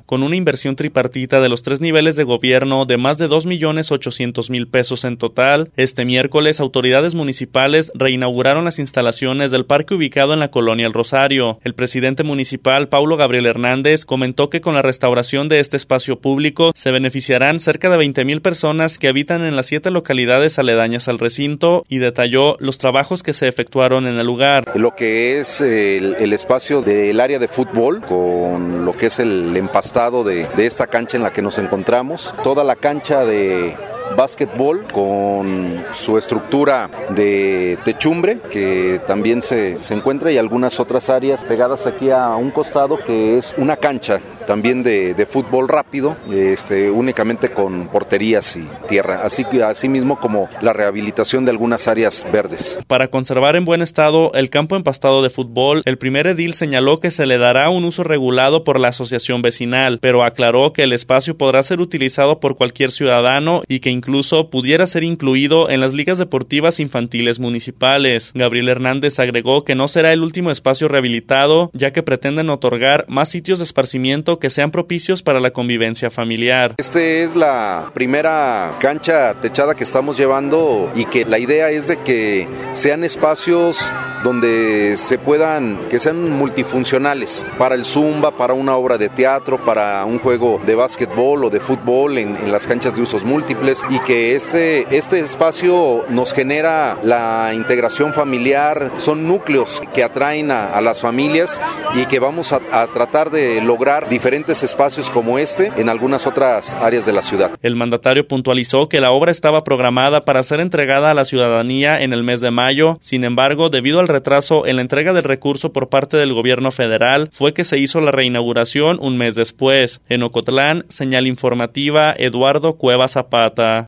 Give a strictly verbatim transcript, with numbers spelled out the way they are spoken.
con una inversión tripartita de los tres niveles de gobierno de más de dos millones ochocientos mil pesos en total. Este miércoles, autoridades municipales reinauguraron las instalaciones del parque ubicado en la colonia El Rosario. El presidente municipal, Paulo Gabriel Hernández, comentó que con la restauración de este espacio público se beneficiarán cerca de veinte mil personas que habitan en las siete localidades aledañas al recinto y detalló los trabajos que se efectuaron en el lugar. Lo que es el, el espacio del área de fútbol con lo que es el empastado de, de esta cancha en la que nos encontramos, toda la cancha de básquetbol con su estructura de techumbre que también se, se encuentra y algunas otras áreas pegadas aquí a un costado que es una cancha también de, de fútbol rápido, este, únicamente con porterías y tierra, así que así mismo como la rehabilitación de algunas áreas verdes. Para conservar en buen estado el campo empastado de fútbol, el primer edil señaló que se le dará un uso regulado por la asociación vecinal, pero aclaró que el espacio podrá ser utilizado por cualquier ciudadano y que incluso pudiera ser incluido en las ligas deportivas infantiles municipales. Gabriel Hernández agregó que no será el último espacio rehabilitado, ya que pretenden otorgar más sitios de esparcimiento que sean propicios para la convivencia familiar. Esta es la primera cancha techada que estamos llevando y que la idea es de que sean espacios donde se puedan, que sean multifuncionales para el zumba, para una obra de teatro, para un juego de básquetbol o de fútbol en, en las canchas de usos múltiples y que este, este espacio nos genera la integración familiar, son núcleos que atraen a, a las familias y que vamos a, a tratar de lograr diferentes espacios como este en algunas otras áreas de la ciudad. El mandatario puntualizó que la obra estaba programada para ser entregada a la ciudadanía en el mes de mayo, sin embargo, debido al retraso en la entrega del recurso por parte del gobierno federal, fue que se hizo la reinauguración un mes después. En Ocotlán, señal informativa, Eduardo Cueva Zapata.